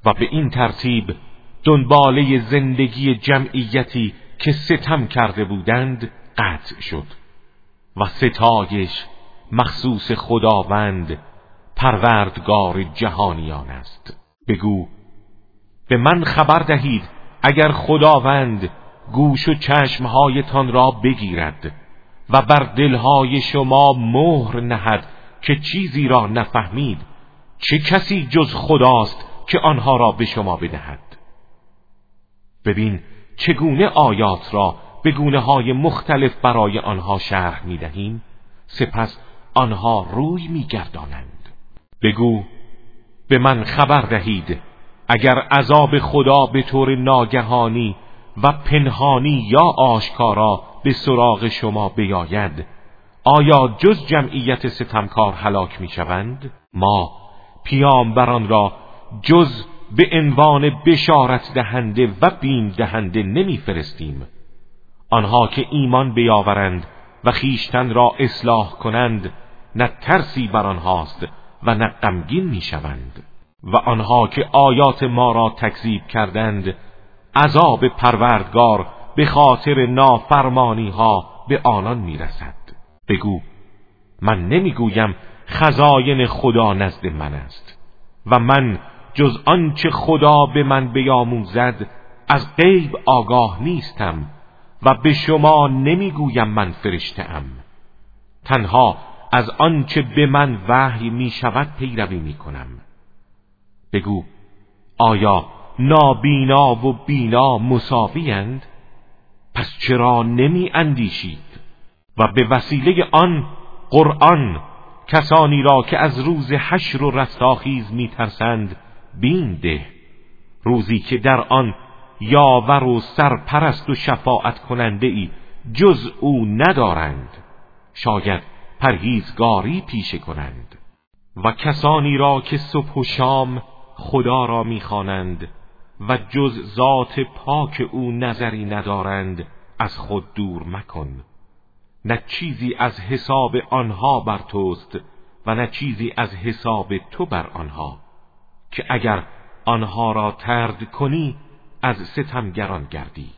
و به این ترتیب دنباله زندگی جمعیتی که ستم کرده بودند قطع شد و ستایش مخصوص خداوند پروردگار جهانیان است. بگو به من خبر دهید اگر خداوند گوش و چشمهایتان را بگیرد و بر دلهای شما مهر نهد که چیزی را نفهمید، چه کسی جز خداست که آنها را به شما بدهد؟ ببین چگونه آیات را به گونه‌های مختلف برای آنها شرح می‌دهیم، سپس آنها روی می‌گردانند. بگو به من خبر دهید اگر عذاب خدا به طور ناگهانی و پنهانی یا آشکارا به سراغ شما بیاید، آیا جز جمعیت ستمکار هلاک می‌شوند؟ ما پیامبران را جز به عنوان بشارت دهنده و بیم دهنده نمی‌فرستیم. آنها که ایمان بیاورند و خیشتن را اصلاح کنند نه ترسی بر آنهاست و نه غمگین می‌شوند، و آنها که آیات ما را تکذیب کردند عذاب پروردگار به خاطر نافرمانی ها به آنان میرسد. بگو من نمیگویم خزاین خدا نزد من است و من جز آنچه خدا به من بیاموزد از غیب آگاه نیستم و به شما نمیگویم من فرشته ام. تنها از آنچه به من وحی می شود پیروی می کنم. بگو آیا نابینا و بینا مساوی‌اند؟ پس چرا نمی اندیشید؟ و به وسیله آن قرآن کسانی را که از روز حشر و رستاخیز می ترسند بیم ده، روزی که در آن یاور و سرپرست و شفاعت کننده ای جز او ندارند، شاید پرهیزگاری پیشه کنند. و کسانی را که صبح و شام خدا را می‌خوانند و جز ذات پاک او نظری ندارند از خود دور مکن. نه چیزی از حساب آنها بر توست و نه چیزی از حساب تو بر آنها، که اگر آنها را طرد کنی از ستمگران گردی.